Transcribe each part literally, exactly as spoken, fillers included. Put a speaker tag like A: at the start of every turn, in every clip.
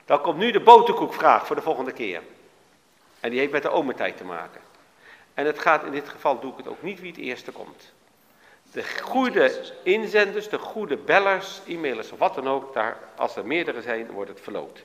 A: Dan komt nu de boterkoekvraag voor de volgende keer. En die heeft met de omertijd te maken. En het gaat in dit geval, doe ik het ook niet wie het eerste komt. De goede inzenders, de goede bellers, e-mailers of wat dan ook, daar, als er meerdere zijn, wordt het verloot.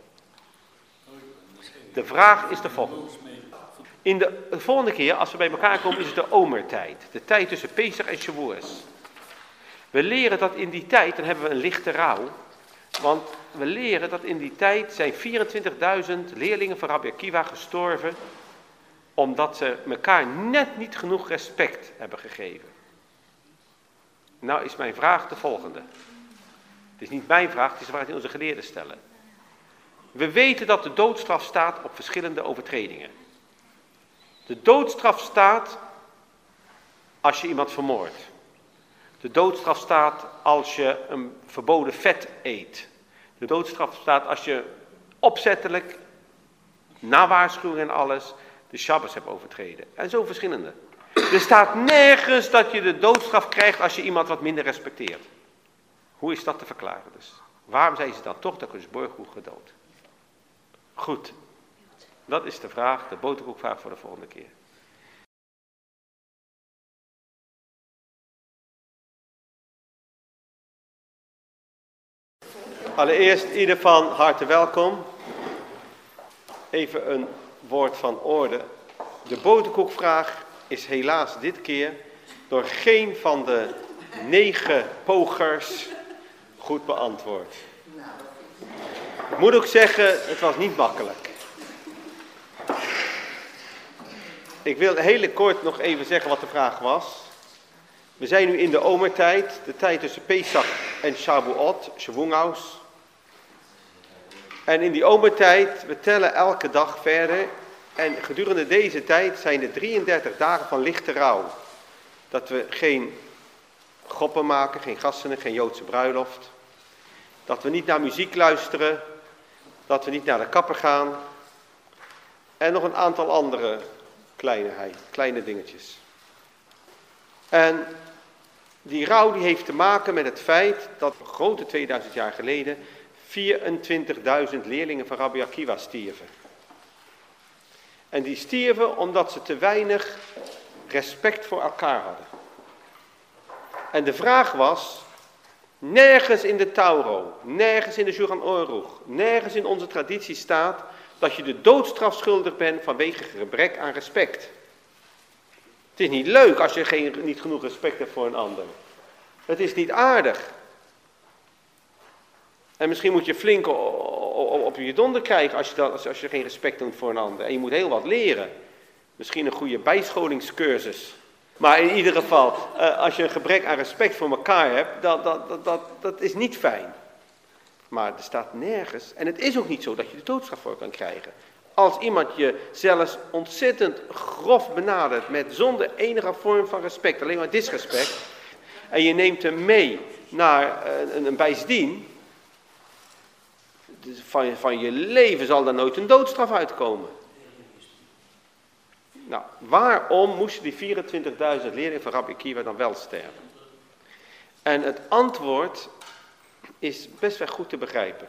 A: De vraag is de volgende. In de, de volgende keer, als we bij elkaar komen, is het de omertijd. De tijd tussen Pesach en Shavuos. We leren dat in die tijd, dan hebben we een lichte rouw. Want we leren dat in die tijd zijn vierentwintigduizend leerlingen van Rabbi Akiva gestorven. Omdat ze elkaar net niet genoeg respect hebben gegeven. Nou is mijn vraag de volgende. Het is niet mijn vraag, het is waar onze geleerden stellen. We weten dat de doodstraf staat op verschillende overtredingen. De doodstraf staat als je iemand vermoordt. De doodstraf staat als je een verboden vet eet. De doodstraf staat als je opzettelijk, na waarschuwing en alles, de Shabbos hebt overtreden. En zo verschillende. Er staat nergens dat je de doodstraf krijgt als je iemand wat minder respecteert. Hoe is dat te verklaren dus? Waarom zijn ze dan toch de Kodesh-Baruch-Hu gedood? Goed. Dat is de vraag, de boterkoekvraag voor de volgende keer. Allereerst ieder van harte welkom. Even een woord van orde. De boterkoekvraag is helaas dit keer door geen van de negen pogers goed beantwoord. Ik moet ook zeggen, het was niet makkelijk. Ik wil heel kort nog even zeggen wat de vraag was. We zijn nu in de omertijd, de tijd tussen Pesach en Shavuot, Shavuos. En in die omertijd, we tellen elke dag verder. En gedurende deze tijd zijn er drieëndertig dagen van lichte rouw. Dat we geen goppen maken, geen gasten, geen Joodse bruiloft. Dat we niet naar muziek luisteren. Dat we niet naar de kapper gaan. En nog een aantal andere kleinigheid, kleine dingetjes. En die rouw die heeft te maken met het feit dat een grote tweeduizend jaar geleden vierentwintigduizend leerlingen van Rabbi Akiva stierven. En die stierven omdat ze te weinig respect voor elkaar hadden. En de vraag was, nergens in de Tauro, nergens in de Shulchan Aruch, nergens in onze traditie staat dat je de doodstraf schuldig bent vanwege gebrek aan respect. Het is niet leuk als je geen, niet genoeg respect hebt voor een ander. Het is niet aardig. En misschien moet je flink op je donder krijgen als je, dat, als je geen respect doet voor een ander. En je moet heel wat leren. Misschien een goede bijscholingscursus. Maar in ieder geval, als je een gebrek aan respect voor elkaar hebt, dat, dat, dat, dat, dat is niet fijn. Maar er staat nergens, en het is ook niet zo dat je de doodstraf voor kan krijgen. Als iemand je zelfs ontzettend grof benadert met zonder enige vorm van respect, alleen maar disrespect, en je neemt hem mee naar een, een bijzdien, van, van je leven zal daar nooit een doodstraf uitkomen. Nou, waarom moesten die vierentwintigduizend leerlingen van Rabbi Akiva dan wel sterven? En het antwoord is best wel goed te begrijpen.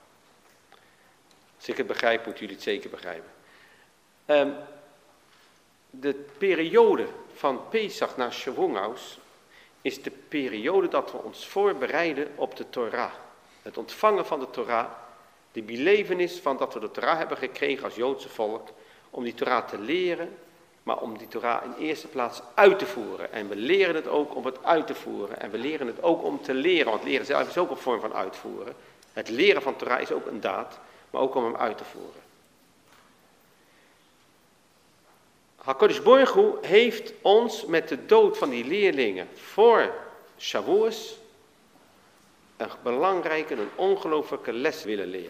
A: Als ik het begrijp, moeten jullie het zeker begrijpen. Um, de periode van Pesach naar Shavuos is de periode dat we ons voorbereiden op de Torah. Het ontvangen van de Torah, de belevenis van dat we de Torah hebben gekregen als Joodse volk, om die Torah te leren, maar om die Torah in eerste plaats uit te voeren. En we leren het ook om het uit te voeren. En we leren het ook om te leren, want leren zelf is ook een vorm van uitvoeren. Het leren van Torah is ook een daad, maar ook om hem uit te voeren. HaKadosh Baruch Hu heeft ons met de dood van die leerlingen voor Shavuos een belangrijke, een ongelooflijke les willen leren.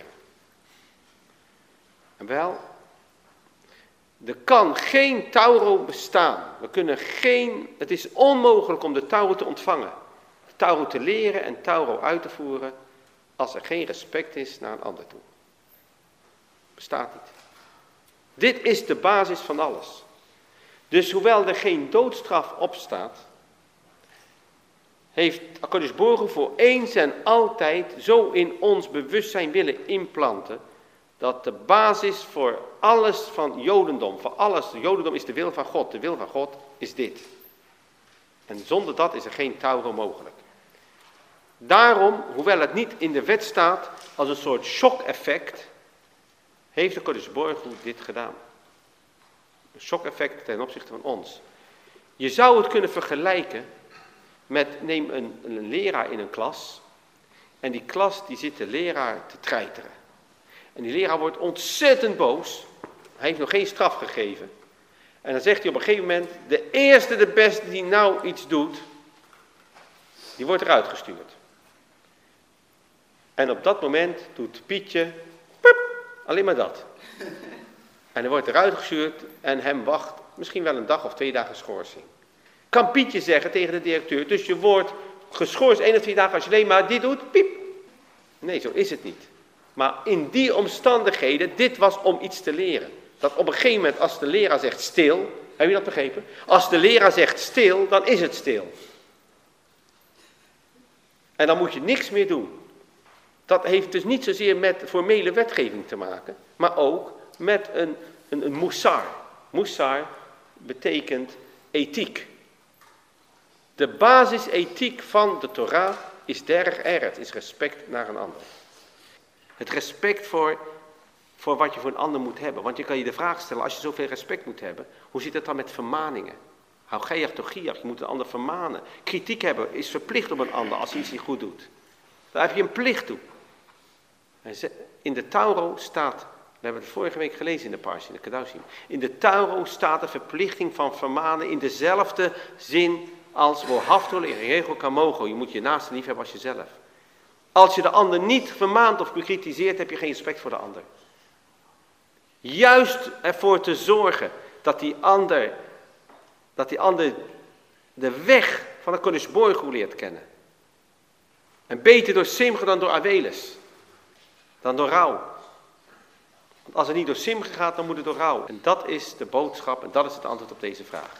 A: En wel, er kan geen Tauro bestaan. We kunnen geen, het is onmogelijk om de Tauro te ontvangen. De Tauro te leren en Tauro uit te voeren als er geen respect is naar een ander toe. Bestaat niet. Dit is de basis van alles. Dus hoewel er geen doodstraf op staat, heeft HaKadosh Baruch Hu voor eens en altijd zo in ons bewustzijn willen implanten, dat de basis voor alles van Jodendom, voor alles, de Jodendom is de wil van God, de wil van God is dit. En zonder dat is er geen Tauro mogelijk. Daarom, hoewel het niet in de wet staat, als een soort shock-effect, heeft de Kodesh Baruch Hu dit gedaan. Een shock-effect ten opzichte van ons. Je zou het kunnen vergelijken met, neem een, een leraar in een klas, en die klas die zit de leraar te treiteren. En die leraar wordt ontzettend boos, hij heeft nog geen straf gegeven. En dan zegt hij op een gegeven moment, de eerste, de beste die nou iets doet, die wordt eruit gestuurd. En op dat moment doet Pietje, pup, alleen maar dat. En hij wordt eruit gestuurd en hem wacht misschien wel een dag of twee dagen schorsing. Kan Pietje zeggen tegen de directeur, dus je wordt geschorst één of twee dagen als je alleen maar dit doet, piep. Nee, zo is het niet. Maar in die omstandigheden, dit was om iets te leren. Dat op een gegeven moment als de leraar zegt stil, heb je dat begrepen? Als de leraar zegt stil, dan is het stil. En dan moet je niks meer doen. Dat heeft dus niet zozeer met formele wetgeving te maken, maar ook met een, een, een moussar. Moussar betekent ethiek. De basisethiek van de Torah is derg eret, is respect naar een ander. Het respect voor, voor wat je voor een ander moet hebben. Want je kan je de vraag stellen, als je zoveel respect moet hebben, hoe zit het dan met vermaningen? Hou geach toch giach, je moet een ander vermanen. Kritiek hebben is verplicht op een ander als hij iets niet goed doet. Daar heb je een plicht toe. In de Tauro staat, we hebben het vorige week gelezen in de Parshah, in de Kedoshim. In de Tauro staat de verplichting van vermanen in dezelfde zin als wohaftol in regel kamogo. Je moet je naaste lief hebben als jezelf. Als je de ander niet vermaant of bekritiseert, heb je geen respect voor de ander. Juist ervoor te zorgen dat die ander, dat die ander de weg van de Kodesh Baruch Hu leert kennen. En beter door simcha dan door aweles. Dan door rouw. Want als het niet door simcha gaat, dan moet het door rouw. En dat is de boodschap en dat is het antwoord op deze vraag.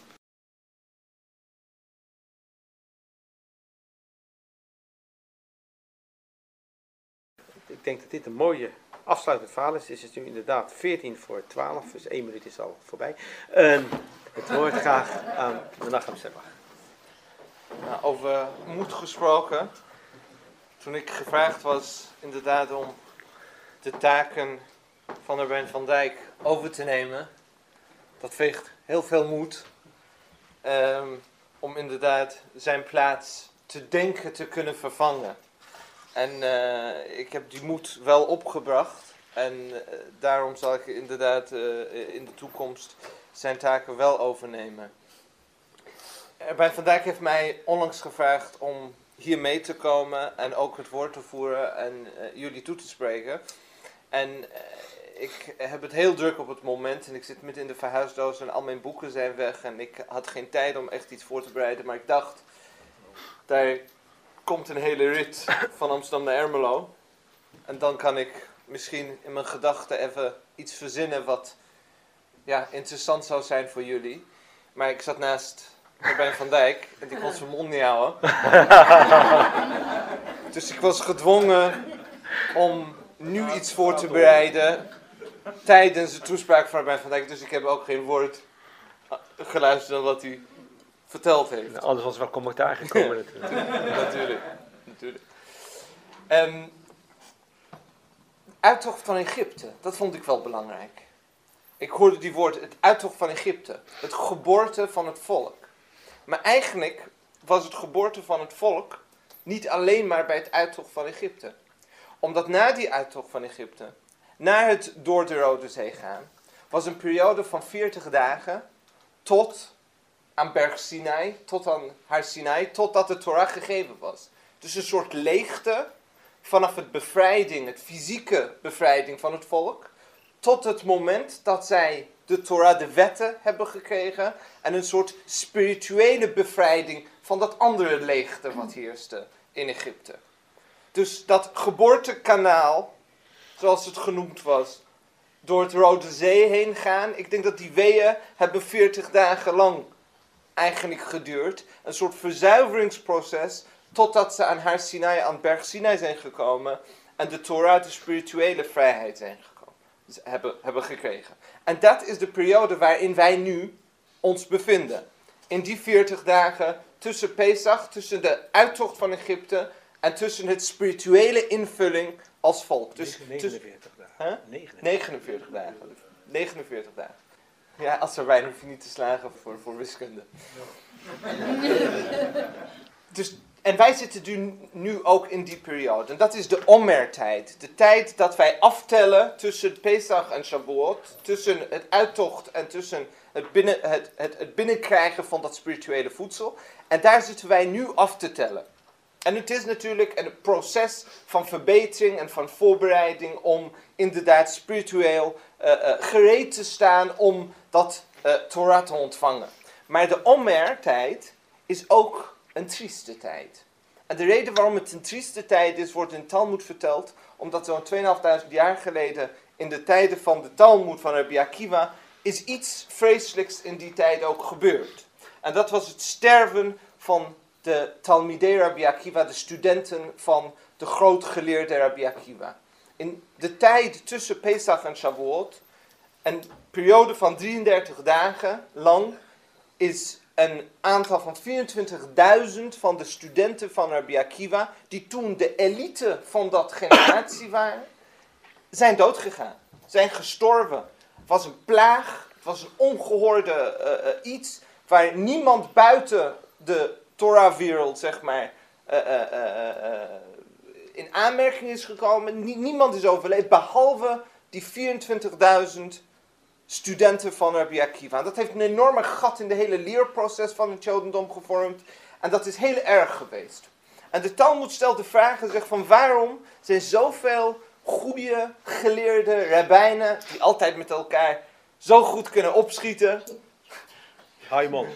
A: Ik denk dat dit een mooie afsluitend verhaal is. Het is nu inderdaad veertien voor twaalf, dus één minuut is al voorbij. Uh, het woord graag aan Menachem Sebach.
B: Nou, over moed gesproken. Toen ik gevraagd was inderdaad om de taken van Rabijn van Dijk over te nemen. Dat veegt heel veel moed. Um, om inderdaad zijn plaats te denken te kunnen vervangen. En uh, ik heb die moed wel opgebracht. En uh, daarom zal ik inderdaad uh, in de toekomst zijn taken wel overnemen. Rabijn van Dijk heeft mij onlangs gevraagd om hier mee te komen en ook het woord te voeren en uh, jullie toe te spreken. En uh, ik heb het heel druk op het moment en ik zit midden in de verhuisdoos en al mijn boeken zijn weg en ik had geen tijd om echt iets voor te bereiden. Maar ik dacht, daar komt een hele rit van Amsterdam naar Ermelo. En dan kan ik misschien in mijn gedachten even iets verzinnen wat ja, interessant zou zijn voor jullie. Maar ik zat naast Rabijn van Dijk en die kon zijn mond niet houden. Dus ik was gedwongen om nu iets voor te bereiden tijdens de toespraak van Rabijn van Dijk. Dus ik heb ook geen woord geluisterd dan wat hij verteld heeft.
A: Nou, anders was er wel commentaar gekomen natuurlijk.
B: natuurlijk. natuurlijk. Um, uittocht van Egypte, dat vond ik wel belangrijk. Ik hoorde die woorden, het uittocht van Egypte. Het geboorte van het volk. Maar eigenlijk was het geboorte van het volk niet alleen maar bij het uittocht van Egypte. Omdat na die uittocht van Egypte, na het door de Rode Zee gaan, was een periode van veertig dagen tot aan berg Sinai, tot aan Har Sinai, totdat de Torah gegeven was. Dus een soort leegte vanaf het bevrijding, het fysieke bevrijding van het volk, tot het moment dat zij de Torah, de wetten, hebben gekregen en een soort spirituele bevrijding van dat andere leegte wat heerste in Egypte. Dus dat geboortekanaal, zoals het genoemd was, door het Rode Zee heen gaan. Ik denk dat die weeën hebben veertig dagen lang eigenlijk geduurd. Een soort verzuiveringsproces totdat ze aan Har Sinai, aan berg Sinai zijn gekomen. en de Torah de spirituele vrijheid zijn gekomen, hebben, hebben gekregen. En dat is de periode waarin wij nu ons bevinden. In die veertig dagen tussen Pesach, tussen de uittocht van Egypte en tussen het spirituele invulling als volk. Dus,
C: negenenveertig dagen.
B: Huh?
C: negenenveertig.
B: negenenveertig dagen. negenenveertig dagen. Ja, als er weinig hoef je niet te slagen voor, voor wiskunde. Dus, en wij zitten nu, nu ook in die periode. En dat is de Omer-tijd. De tijd dat wij aftellen tussen Pesach en Shavuot. Tussen het uittocht en tussen het, binnen, het, het, het binnenkrijgen van dat spirituele voedsel. En daar zitten wij nu af te tellen. En het is natuurlijk een proces van verbetering en van voorbereiding om inderdaad spiritueel uh, uh, gereed te staan om dat uh, Torah te ontvangen. Maar de Omer-tijd is ook een trieste tijd. En de reden waarom het een trieste tijd is, wordt in de Talmud verteld, omdat zo'n tweeënhalfduizend jaar geleden, in de tijden van de Talmud van Rabbi Akiva, is iets vreselijks in die tijd ook gebeurd. En dat was het sterven van de Talmidei Rabbi Akiva, de studenten van de grootgeleerde Rabbi Akiva. In de tijd tussen Pesach en Shavuot, een periode van drieëndertig dagen lang, is een aantal van vierentwintigduizend van de studenten van Rabbi Akiva, die toen de elite van dat generatie waren, zijn doodgegaan. Zijn gestorven. Het was een plaag, het was een ongehoorde uh, uh, iets, waar niemand buiten de Torah-wereld, zeg maar, uh, uh, uh, uh, in aanmerking is gekomen. Nie- niemand is overleden, behalve die vierentwintigduizend studenten van Rabbi Akiva. En dat heeft een enorme gat in de hele leerproces van het Jodendom gevormd. En dat is heel erg geweest. En de Talmud stelt de vraag en zegt van waarom zijn zoveel goede geleerde rabbijnen, die altijd met elkaar zo goed kunnen opschieten.
C: Haimon.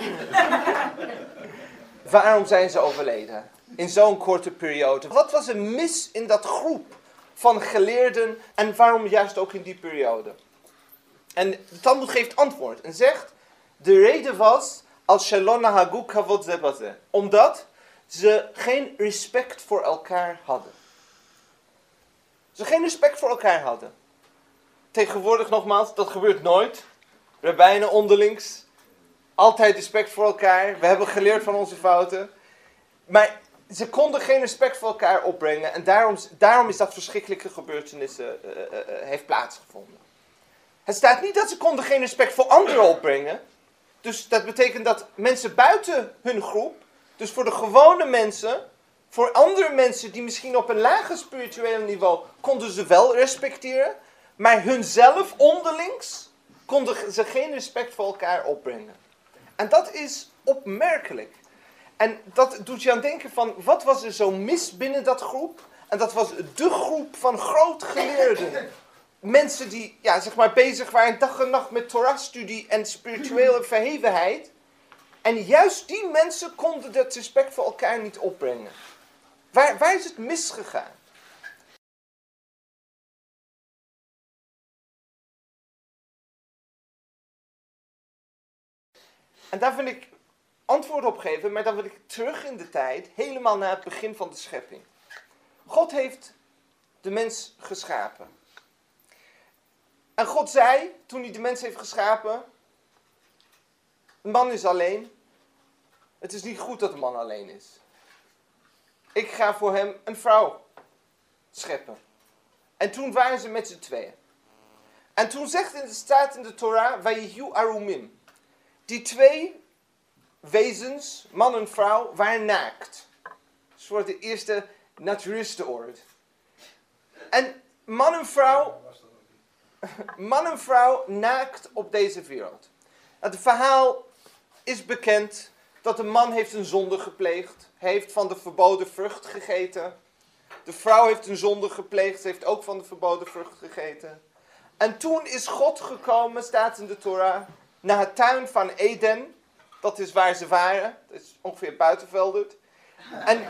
B: Waarom zijn ze overleden? In zo'n korte periode. Wat was er mis in dat groep van geleerden en waarom juist ook in die periode? En de Talmud geeft antwoord en zegt, de reden was, als shelon nahagu kavod ze baze, omdat ze geen respect voor elkaar hadden. Ze geen respect voor elkaar hadden. Tegenwoordig nogmaals, dat gebeurt nooit. Rabbijnen onderlings, altijd respect voor elkaar. We hebben geleerd van onze fouten. Maar ze konden geen respect voor elkaar opbrengen. En daarom, daarom is dat verschrikkelijke gebeurtenissen uh, uh, uh, heeft plaatsgevonden. Het staat niet dat ze konden geen respect voor anderen opbrengen. Dus dat betekent dat mensen buiten hun groep, dus voor de gewone mensen, voor andere mensen die misschien op een lager spiritueel niveau, konden ze wel respecteren. Maar hunzelf onderlings konden ze geen respect voor elkaar opbrengen. En dat is opmerkelijk. En dat doet je aan denken van, wat was er zo mis binnen dat groep? En dat was de groep van grootgeleerden. Mensen die, ja, zeg maar, bezig waren dag en nacht met Torah-studie en spirituele verhevenheid. En juist die mensen konden dat respect voor elkaar niet opbrengen. Waar, waar is het misgegaan? En daar wil ik antwoord op geven, maar dan wil ik terug in de tijd, helemaal naar het begin van de schepping. God heeft de mens geschapen. En God zei, toen hij de mens heeft geschapen, een man is alleen. Het is niet goed dat een man alleen is. Ik ga voor hem een vrouw scheppen. En toen waren ze met z'n tweeën. En toen zegt in de, staat in de Torah, Vayihu Arumim. Die twee wezens, man en vrouw, waren naakt. Dat wordt de eerste naturistenoord. En man en vrouw, man en vrouw naakt op deze wereld. Het verhaal is bekend dat de man heeft een zonde gepleegd. Hij heeft van de verboden vrucht gegeten. De vrouw heeft een zonde gepleegd. Ze heeft ook van de verboden vrucht gegeten. En toen is God gekomen, staat in de Torah, naar het tuin van Eden. Dat is waar ze waren. Dat is ongeveer buitenveldert. En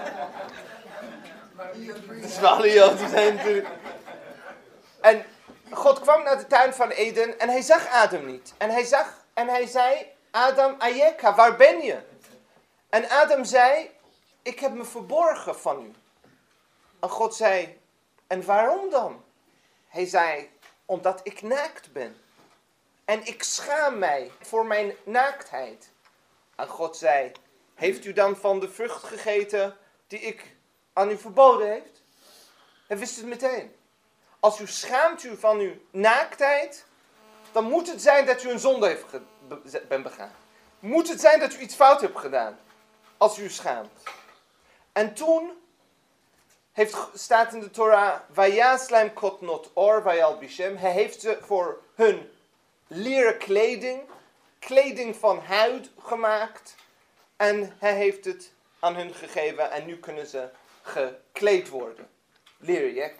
B: dat is wel Joden zijn natuurlijk. En God kwam naar de tuin van Eden en hij zag Adam niet. En hij zag en hij zei, Adam, Ayeka, waar ben je? En Adam zei, ik heb me verborgen van u. En God zei, En waarom dan? Hij zei, omdat ik naakt ben. En ik schaam mij voor mijn naaktheid. En God zei, heeft u dan van de vrucht gegeten die ik aan u verboden heeft? Hij wist het meteen. Als u schaamt u van uw naaktheid, dan moet het zijn dat u een zonde heeft ge- be- bent begaan. Moet het zijn dat u iets fout hebt gedaan, als u schaamt. En toen heeft, staat in de Torah, Vayaslem kotnot or vayalbishem. Hij heeft ze voor hun leren kleding, kleding van huid gemaakt. En hij heeft het aan hun gegeven en nu kunnen ze gekleed worden. Leren jack.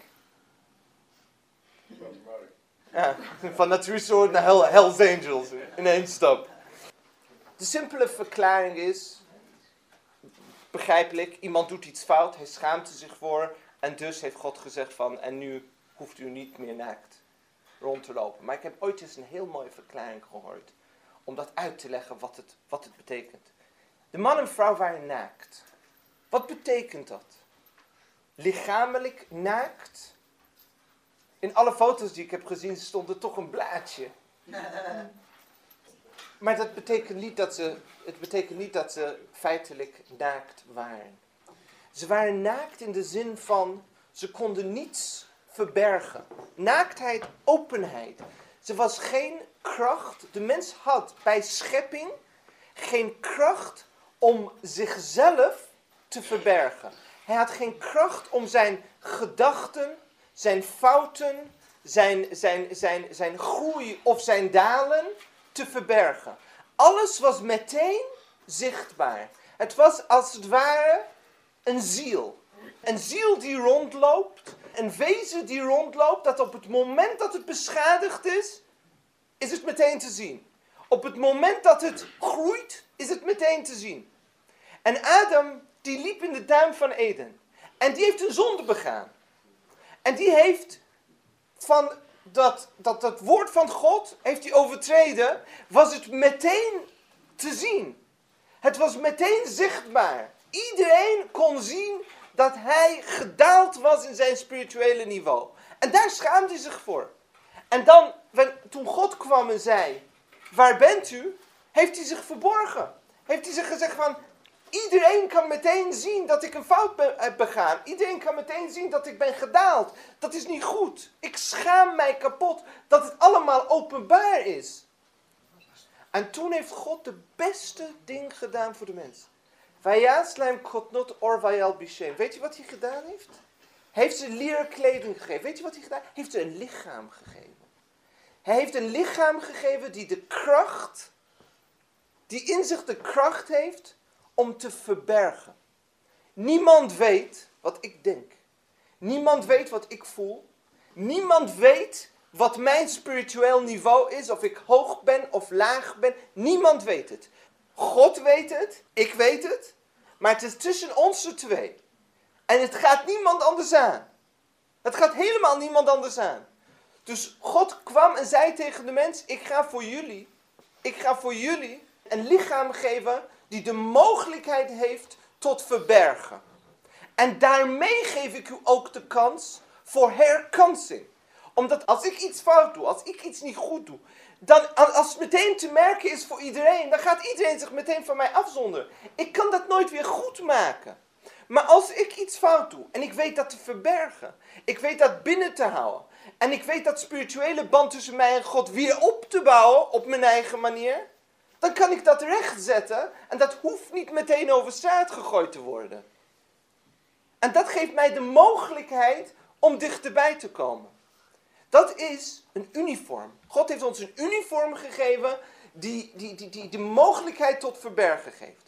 B: Ja, van natuursoort naar Hell, Hell's Angels in één stap. De simpele verklaring is, begrijpelijk, iemand doet iets fout, hij schaamt er zich voor en dus heeft God gezegd van, en nu hoeft u niet meer naakt rond te lopen. Maar ik heb ooit eens een heel mooie verklaring gehoord om dat uit te leggen wat het, wat het betekent. De man en vrouw waren naakt. Wat betekent dat? Lichamelijk naakt? In alle foto's die ik heb gezien stond er toch een blaadje. Maar dat betekent niet dat ze, het betekent niet dat ze feitelijk naakt waren. Ze waren naakt in de zin van, ze konden niets verbergen. Naaktheid, openheid. Ze was geen kracht, de mens had bij schepping geen kracht om zichzelf te verbergen. Hij had geen kracht om zijn gedachten, zijn fouten, zijn, zijn, zijn, zijn groei of zijn dalen te verbergen. Alles was meteen zichtbaar. Het was als het ware een ziel. Een ziel die rondloopt, een wezen die rondloopt, dat op het moment dat het beschadigd is, is het meteen te zien. Op het moment dat het groeit, is het meteen te zien. En Adam, die liep in de tuin van Eden. En die heeft een zonde begaan. En die heeft van dat, dat, dat woord van God, heeft hij overtreden, was het meteen te zien. Het was meteen zichtbaar. Iedereen kon zien dat hij gedaald was in zijn spirituele niveau. En daar schaamde hij zich voor. En dan, toen God kwam en zei, waar bent u? Heeft hij zich verborgen. Heeft hij zich gezegd van, iedereen kan meteen zien dat ik een fout ben, heb begaan. Iedereen kan meteen zien dat ik ben gedaald. Dat is niet goed. Ik schaam mij kapot dat het allemaal openbaar is. En toen heeft God de beste ding gedaan voor de mens. Vayaslem kotnot or vayalbishem. Weet je wat hij gedaan heeft? Hij heeft ze leren kleding gegeven. Weet je wat hij gedaan heeft? Hij heeft ze een lichaam gegeven. Hij heeft een lichaam gegeven die de kracht, die in zich de kracht heeft om te verbergen. Niemand weet wat ik denk. Niemand weet wat ik voel. Niemand weet wat mijn spiritueel niveau is, of ik hoog ben of laag ben. Niemand weet het. God weet het, ik weet het, maar het is tussen ons twee. En het gaat niemand anders aan. Het gaat helemaal niemand anders aan. Dus God kwam en zei tegen de mens, ik ga voor jullie, ik ga voor jullie een lichaam geven die de mogelijkheid heeft tot verbergen. En daarmee geef ik u ook de kans voor herkansing. Omdat als ik iets fout doe, als ik iets niet goed doe, dan als het meteen te merken is voor iedereen, dan gaat iedereen zich meteen van mij afzonderen. Ik kan dat nooit weer goed maken. Maar als ik iets fout doe en ik weet dat te verbergen, ik weet dat binnen te houden, en ik weet dat spirituele band tussen mij en God weer op te bouwen op mijn eigen manier, dan kan ik dat rechtzetten en dat hoeft niet meteen over straat gegooid te worden. En dat geeft mij de mogelijkheid om dichterbij te komen. Dat is een uniform. God heeft ons een uniform gegeven die, die, die, die de mogelijkheid tot verbergen geeft.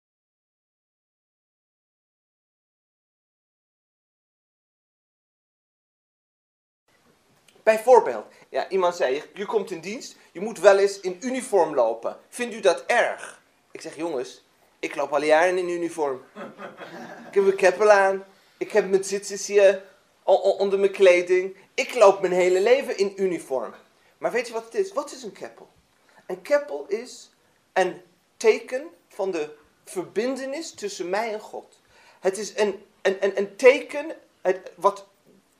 B: Bijvoorbeeld, ja, iemand zei, je komt in dienst, je moet wel eens in uniform lopen. Vindt u dat erg? Ik zeg, jongens, ik loop al jaren in uniform. Ik heb een keppel aan, ik heb mijn zitsjes hier onder mijn kleding. Ik loop mijn hele leven in uniform. Maar weet je wat het is? Wat is een keppel? Een keppel is een teken van de verbintenis tussen mij en God. Het is een, een, een, een teken het, wat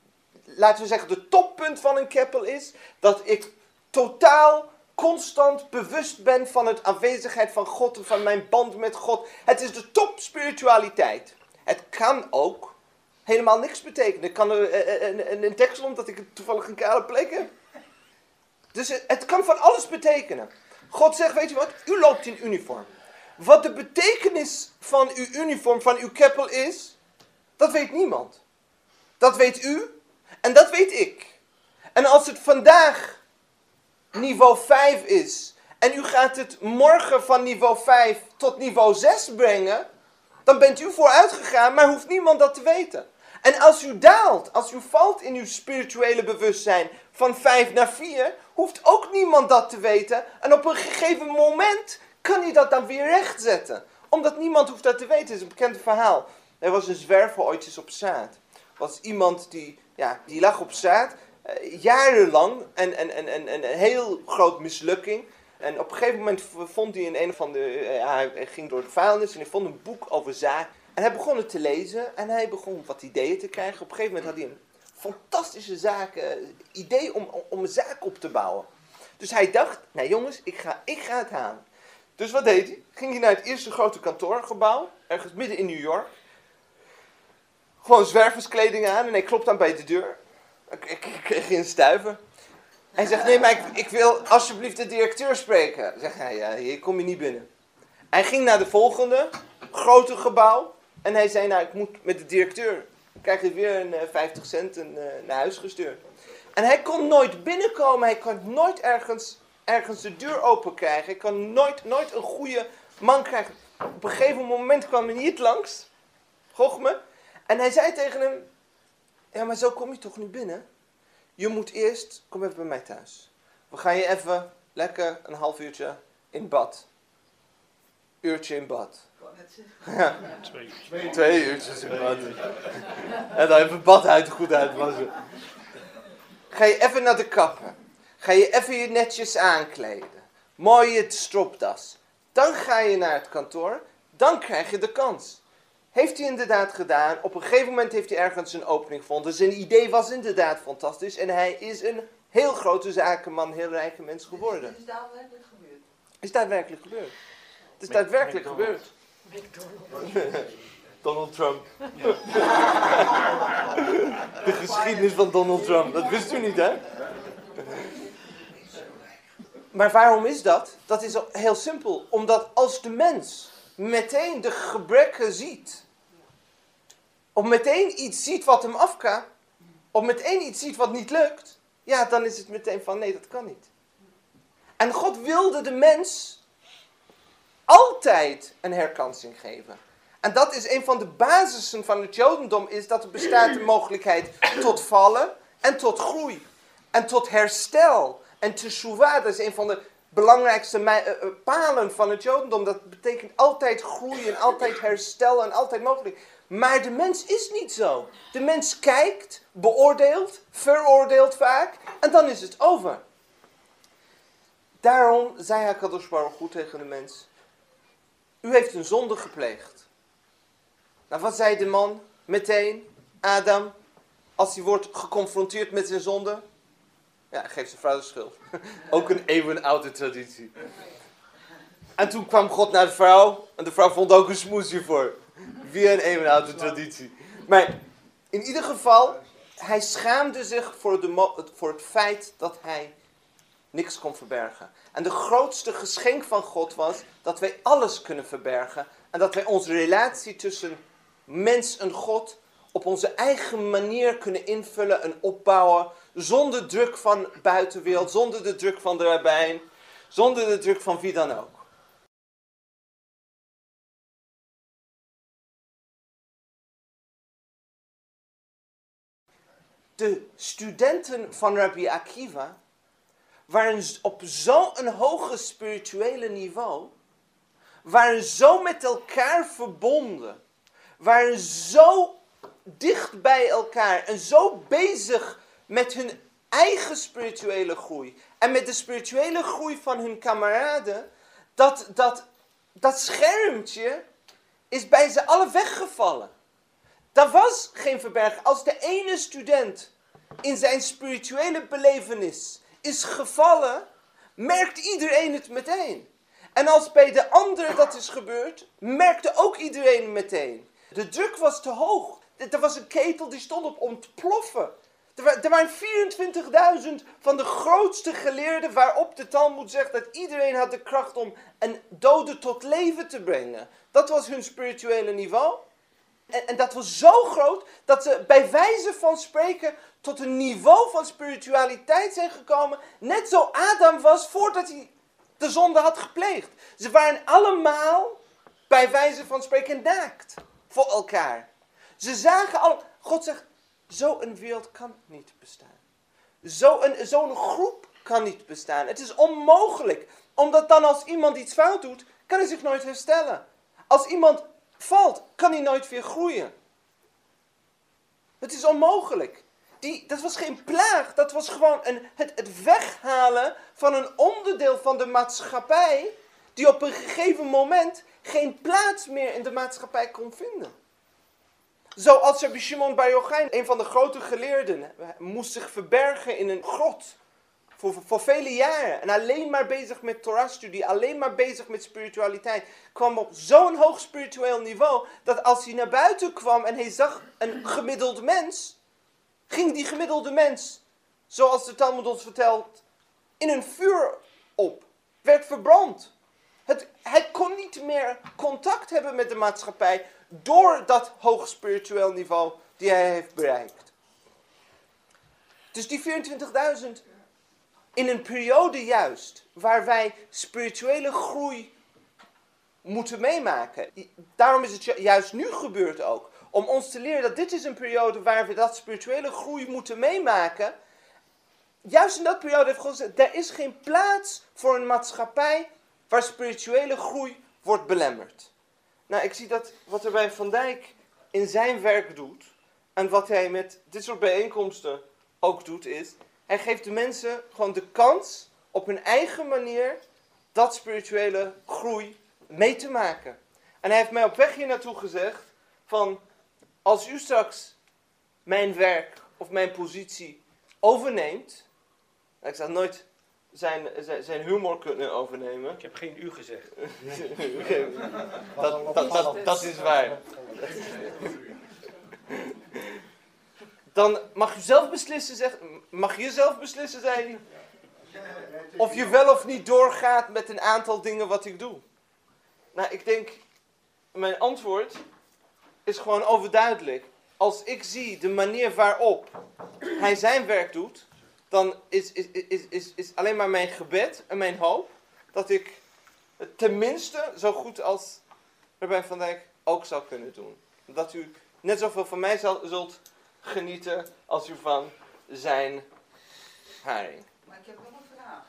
B: laten we zeggen, de toppunt van een keppel is dat ik totaal, constant bewust ben van de aanwezigheid van God en van mijn band met God. Het is de top spiritualiteit. Het kan ook helemaal niks betekenen. Ik kan een, een, een tekst omdat ik toevallig een kale plek heb. Dus het, het kan van alles betekenen. God zegt, weet je wat, u loopt in uniform. Wat de betekenis van uw uniform, van uw keppel is, dat weet niemand. Dat weet u en dat weet ik. En als het vandaag niveau vijf is en u gaat het morgen van niveau vijf tot niveau zes brengen, dan bent u vooruit gegaan, maar hoeft niemand dat te weten. En als u daalt, als u valt in uw spirituele bewustzijn van vijf naar vier, hoeft ook niemand dat te weten. En op een gegeven moment kan hij dat dan weer rechtzetten. Omdat niemand hoeft dat te weten. Het is een bekend verhaal. Er was een zwerver ooit op zaad. Er was iemand die, ja, die lag op zaad, eh, jarenlang, en, en, en, en, en een heel groot mislukking. En op een gegeven moment vond hij in een van de, ja, hij ging door de vuilnis en hij vond een boek over zaad. En hij begon het te lezen en hij begon wat ideeën te krijgen. Op een gegeven moment had hij een fantastische zaak, uh, idee om, om een zaak op te bouwen. Dus hij dacht, nou jongens, ik ga, ik ga het halen. Dus wat deed hij? Ging hij naar het eerste grote kantoorgebouw, ergens midden in New York. Gewoon zwerverskleding aan en hij klopt aan bij de deur. Ik, ik, ik kreeg een stuiver. Hij zegt, nee, maar ik, ik wil alsjeblieft de directeur spreken. Zegt hij, ja, hier kom je niet binnen. Hij ging naar de volgende, grote gebouw. En hij zei, nou, ik moet met de directeur. Dan krijg je weer een uh, vijftig cent en, uh, naar huis gestuurd. En hij kon nooit binnenkomen. Hij kon nooit ergens, ergens de deur open krijgen. Hij kon nooit, nooit een goede man krijgen. Op een gegeven moment kwam hij niet langs. Gochme. En hij zei tegen hem, ja, maar zo kom je toch niet binnen? Je moet eerst, kom even bij mij thuis. We gaan je even lekker een half uurtje in bad. Uurtje in bad. Ja.
C: Twee.
B: Twee, Twee uurtjes in bad. En dan even het bad uit, goed uitwassen. Ga je even naar de kapper. Ga je even je netjes aankleden. Mooie stropdas. Dan ga je naar het kantoor. Dan krijg je de kans. Heeft hij inderdaad gedaan. Op een gegeven moment heeft hij ergens een opening gevonden. Zijn idee was inderdaad fantastisch. En hij is een heel grote zakenman, heel rijke mens geworden.
D: Is daadwerkelijk gebeurd?
B: Is daadwerkelijk gebeurd. Het is daadwerkelijk gebeurd. Donald Trump. De geschiedenis van Donald Trump. Dat wist u niet, hè? Maar waarom is dat? Dat is heel simpel. Omdat als de mens meteen de gebreken ziet, of meteen iets ziet wat hem afkaat, of meteen iets ziet wat niet lukt, ja, dan is het meteen van, nee, dat kan niet. En God wilde de mens altijd een herkansing geven. En dat is een van de basissen van het Jodendom, is dat er bestaat de mogelijkheid tot vallen en tot groei. En tot herstel. En teshuvah, dat is een van de belangrijkste me- uh, palen van het Jodendom. Dat betekent altijd groei en altijd herstel en altijd mogelijk. Maar de mens is niet zo. De mens kijkt, beoordeelt, veroordeelt vaak en dan is het over. Daarom zei HaKadosh Baruch Hu tegen de mens, u heeft een zonde gepleegd. Nou, wat zei de man meteen, Adam, als hij wordt geconfronteerd met zijn zonde? Ja, geef zijn vrouw de schuld. Ook een eeuwenoude traditie. En toen kwam God naar de vrouw, en de vrouw vond ook een smoesje voor. Weer een eeuwenoude traditie. Maar in ieder geval, hij schaamde zich voor, de mo- voor het feit dat hij niks kon verbergen. En de grootste geschenk van God was dat wij alles kunnen verbergen. En dat wij onze relatie tussen mens en God op onze eigen manier kunnen invullen en opbouwen. Zonder druk van buitenwereld, zonder de druk van de rabbijn, zonder de druk van wie dan ook. De studenten van Rabbi Akiva waren op zo'n hoge spirituele niveau, waren zo met elkaar verbonden, waren zo dicht bij elkaar en zo bezig met hun eigen spirituele groei en met de spirituele groei van hun kameraden, dat, dat, dat schermpje is bij ze allen weggevallen. Dat was geen verbergen. Als de ene student in zijn spirituele belevenis is gevallen, merkt iedereen het meteen. En als bij de anderen dat is gebeurd, merkte ook iedereen het meteen. De druk was te hoog. Er was een ketel die stond op ontploffen. Er waren vierentwintigduizend van de grootste geleerden waarop de Talmud zegt dat iedereen had de kracht om een dode tot leven te brengen. Dat was hun spirituele niveau. En, en dat was zo groot dat ze bij wijze van spreken tot een niveau van spiritualiteit zijn gekomen. Net zo Adam was voordat hij de zonde had gepleegd. Ze waren allemaal bij wijze van spreken naakt voor elkaar. Ze zagen al, God zegt, zo'n wereld kan niet bestaan. Zo'n zo'n groep kan niet bestaan. Het is onmogelijk. Omdat dan als iemand iets fout doet, kan hij zich nooit herstellen. Als iemand valt, kan hij nooit weer groeien. Het is onmogelijk. Die, dat was geen plaag, dat was gewoon een, het, het weghalen van een onderdeel van de maatschappij, die op een gegeven moment geen plaats meer in de maatschappij kon vinden. Zoals Rabbi Shimon Bar Yochai, een van de grote geleerden, moest zich verbergen in een grot voor, voor vele jaren. En alleen maar bezig met Torah-studie, alleen maar bezig met spiritualiteit. Kwam op zo'n hoog spiritueel niveau, dat als hij naar buiten kwam en hij zag een gemiddeld mens, ging die gemiddelde mens, zoals de Talmud ons vertelt, in een vuur op. Werd verbrand. Het, hij kon niet meer contact hebben met de maatschappij door dat hoog spiritueel niveau die hij heeft bereikt. Dus die vierentwintigduizend in een periode juist waar wij spirituele groei moeten meemaken. Daarom is het juist nu gebeurd ook. Om ons te leren dat dit is een periode waar we dat spirituele groei moeten meemaken. Juist in dat periode heeft God gezegd, er is geen plaats voor een maatschappij waar spirituele groei wordt belemmerd. Nou, ik zie dat wat er bij Van Dijk in zijn werk doet, en wat hij met dit soort bijeenkomsten ook doet, is, hij geeft de mensen gewoon de kans op hun eigen manier dat spirituele groei mee te maken. En hij heeft mij op weg hier naartoe gezegd, van, als u straks mijn werk of mijn positie overneemt, ik zou nooit zijn, zijn, zijn humor kunnen overnemen.
C: Ik heb geen u gezegd.
B: dat, dat, dat, dat is waar. Dan mag je zelf beslissen, zeg, mag je zelf beslissen, zei hij, of je wel of niet doorgaat met een aantal dingen wat ik doe. Nou, ik denk, mijn antwoord is gewoon overduidelijk. Als ik zie de manier waarop hij zijn werk doet, dan is, is, is, is, is alleen maar mijn gebed en mijn hoop dat ik het tenminste zo goed als Rabbi Van Dijk ook zou kunnen doen. Dat u net zoveel van mij zal, zult genieten als u van zijn haring.
D: Maar ik heb wel een vraag.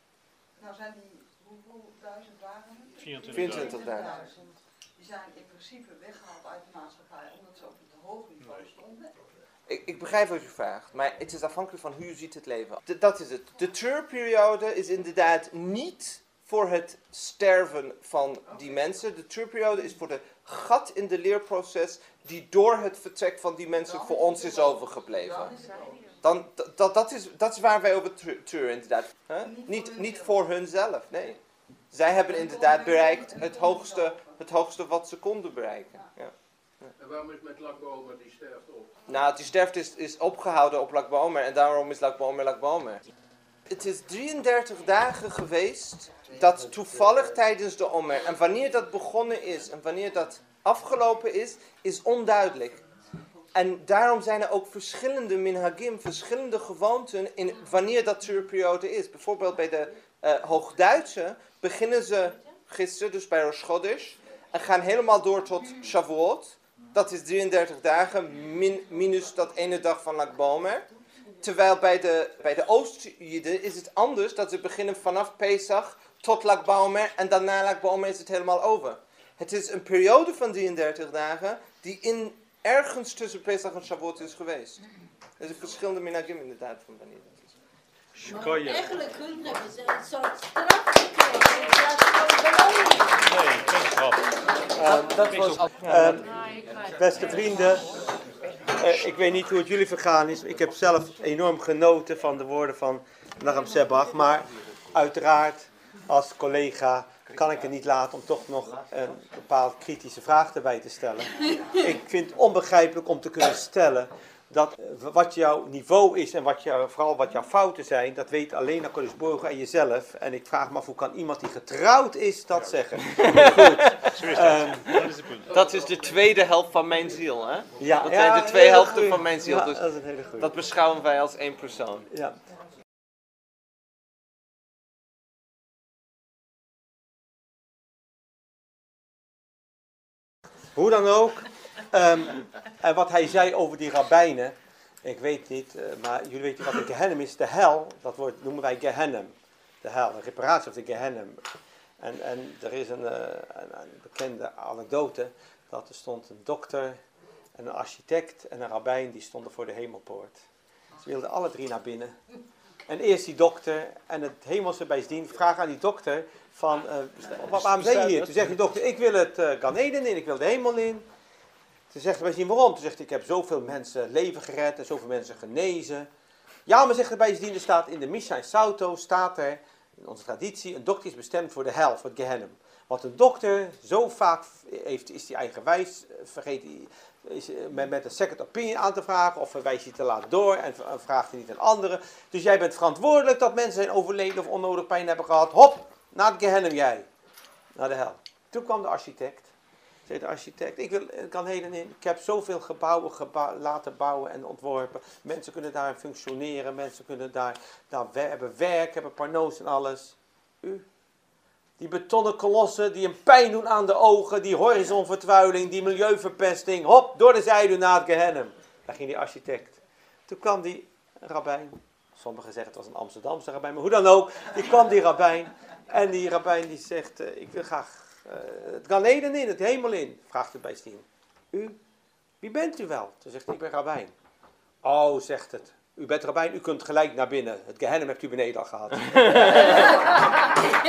D: Nou zijn die, hoeveel duizend dagen?
B: vierentwintig dagen.
D: Die zijn in principe weggehaald uit de maatschappij omdat ze op het hoge niveau stonden.
B: Ik, ik begrijp wat u vraagt, maar het is afhankelijk van hoe u ziet het leven. D- dat is het. De treurperiode is inderdaad niet voor het sterven van die mensen. De treurperiode is voor de gat in de leerproces die door het vertrek van die mensen voor ons is overgebleven. Dan, d- dat, dat, is, dat is waar wij over treuren inderdaad. Huh? Niet, niet voor hunzelf, nee. Zij hebben inderdaad bereikt het hoogste, het hoogste wat ze konden bereiken. Ja.
E: En waarom is met Lag BaOmer die sterft op?
B: Nou, die sterfte is, is opgehouden op Lag BaOmer en daarom is Lag BaOmer Lag BaOmer. Het is drieëndertig dagen geweest dat toevallig tijdens de Omer, en wanneer dat begonnen is en wanneer dat afgelopen is, is onduidelijk. En daarom zijn er ook verschillende minhagim, verschillende gewoonten in wanneer dat treurperiode is. Bijvoorbeeld bij de uh, Hoogduitse beginnen ze gisteren, dus bij Rosh Chodesh, en gaan helemaal door tot Shavuot. Dat is drieëndertig dagen, min, minus dat ene dag van Lag BaOmer. Terwijl bij de, bij de Oost-Jiden is het anders, dat ze beginnen vanaf Pesach tot Lag BaOmer en daarna Lag BaOmer is het helemaal over. Het is een periode van drieëndertig dagen die in ergens tussen Pesach en Shavuot is geweest. Er zijn verschillende minhagim inderdaad van wanneer dat is.
F: Maar eigenlijk hun hebben ze een soort straf gekregen in plaats van beloning.
C: Nee, geen straf.
B: Uh, dat was, uh,
G: Beste vrienden,
A: Uh, ik weet niet hoe het jullie vergaan is. Ik heb zelf enorm genoten van de woorden van Nahum Sebach. Maar uiteraard, als collega, kan ik het niet laten om toch nog een bepaald kritische vraag erbij te stellen. Ik vind het onbegrijpelijk om te kunnen stellen dat wat jouw niveau is en wat jou, vooral wat jouw fouten zijn, dat weet alleen Akkolis Borgo en jezelf. En ik vraag me af, hoe kan iemand die getrouwd is dat zeggen? Goed. Um,
B: Dat is de tweede helft van mijn ziel, hè?
A: Ja,
B: dat
A: ja,
B: zijn de twee
A: hele
B: helften
A: goeie.
B: van mijn ziel.
A: Ja,
B: Dus
A: dat is een hele goeie.
B: dat beschouwen wij als één persoon.
A: Ja. Hoe dan ook, um, en wat hij zei over die rabbijnen, ik weet niet, uh, maar jullie weten wat een Gehennem is. De hel, dat woord noemen wij Gehennem. De hel, een reparatie of de Gehennem. En, en er is een, uh, een, een bekende anekdote, dat er stond een dokter en een architect en een rabbijn, die stonden voor de hemelpoort. Ze wilden alle drie naar binnen. En eerst die dokter en het hemelse bijzien vragen aan die dokter van, uh, waarom zijn je hier? Toen zegt die dokter, ik wil het uh, Gan Eden in, ik wil de hemel in. Toen zegt de bijzien, waarom? Toen zegt hij, ik heb zoveel mensen leven gered en zoveel mensen genezen. Ja, maar zegt de bijzien, er staat in de Mishnah in Sauto, staat er, in onze traditie, een dokter is bestemd voor de hel, voor het Gehennem. Want een dokter, zo vaak heeft, is hij eigenwijs, vergeet hij is, met, met een second opinion aan te vragen, of wijst hij te laat door en vraagt hij niet aan anderen. Dus jij bent verantwoordelijk dat mensen zijn overleden of onnodig pijn hebben gehad. Hop, naar het Gehennem jij, naar de hel. Toen kwam de architect, zei de architect, ik wil, kan heden in, ik heb zoveel gebouwen geba- laten bouwen en ontworpen. Mensen kunnen daar functioneren, mensen kunnen daar, daar wer- hebben werk, hebben parnoos en alles. U? Die betonnen kolossen die een pijn doen aan de ogen, die horizonvertruiling, die milieuverpesting. Hop, door de zijde naar het Gehennem. Daar ging die architect. Toen kwam die rabbijn. Sommigen zeggen het was een Amsterdamse rabbijn, maar hoe dan ook. Die kwam die rabbijn. En die rabbijn die zegt, uh, ik wil graag uh, het Gan Eden in, het hemel in. Vraagt het bij Stien. U? Wie bent u wel? Toen zegt hij, ik ben rabbijn. Oh, zegt het. U bent rabbijn, u kunt gelijk naar binnen. Het Gehennem hebt u beneden al gehad.